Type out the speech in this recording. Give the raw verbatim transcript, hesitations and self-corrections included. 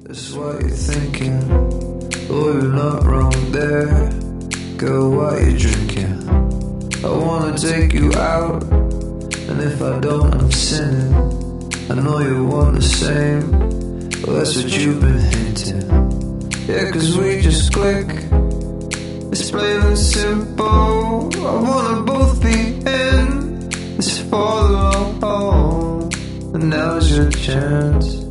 That's what you're thinking. Oh, you're not wrong there. Girl, what you drinking? I wanna take you out, and if I don't, I'm sinning. I know you want the same. Well, that's what you've been hinting. Yeah, cause we just click. It's plain and simple. I wanna both be in. It's for the long haul, and now's your chance.